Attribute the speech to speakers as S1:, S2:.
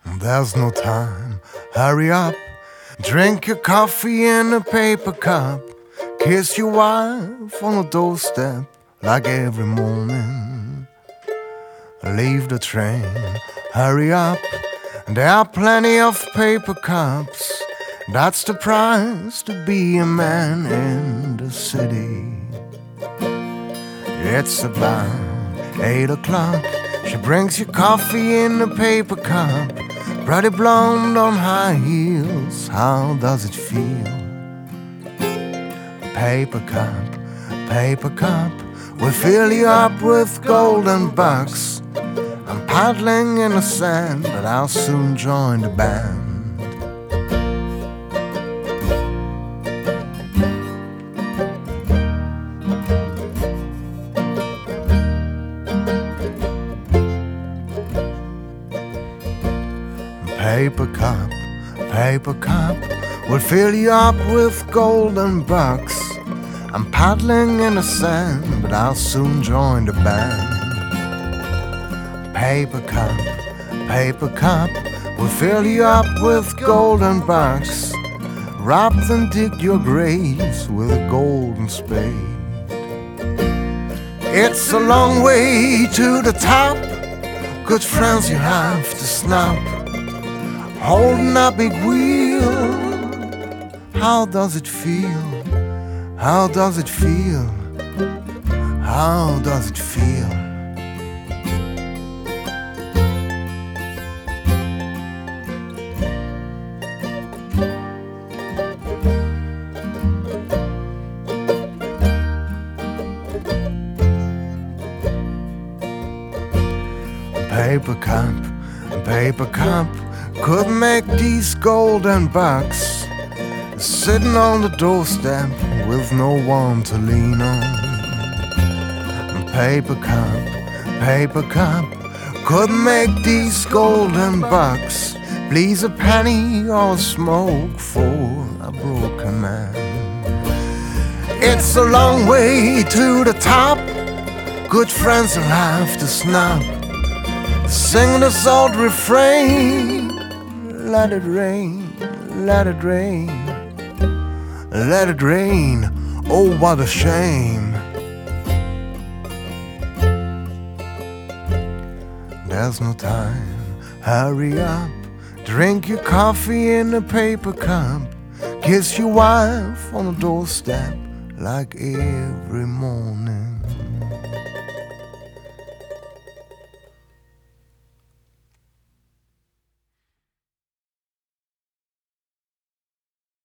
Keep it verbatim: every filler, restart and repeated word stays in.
S1: There's no time, hurry up. Drink your coffee in a paper cup. Kiss your wife on the doorstep like every morning. Leave the train, hurry up. There are plenty of paper cups. That's the price to be a man in the city. It's about eight o'clock. She brings you coffee in a paper cup. Pretty blonde on high heels, how does it feel? Paper cup, paper cup will fill you up with golden bucks. I'm paddling in the sand, but I'll soon join the band. Paper cup, paper cup will fill you up with golden bucks. I'm paddling in the sand, but I'll soon join the band. Paper cup, paper cup will fill you up with golden bucks. Rub and dig your graves with a golden spade. It's a long way to the top. Good friends you have to snub. Holding a big wheel, how does it feel? How does it feel? How does it feel? Paper cup, paper cup could make these golden bucks. Sitting on the doorstep with no one to lean on. Paper cup, paper cup could make these golden bucks. Please a penny or a smoke for a broken man. It's a long way to the top. Good friends will have to snub. Sing this old refrain. Let it rain, let it rain, let it rain, oh what a shame. There's no time, hurry up. Drink your coffee in a paper cup. Kiss your wife on the doorstep like every morning.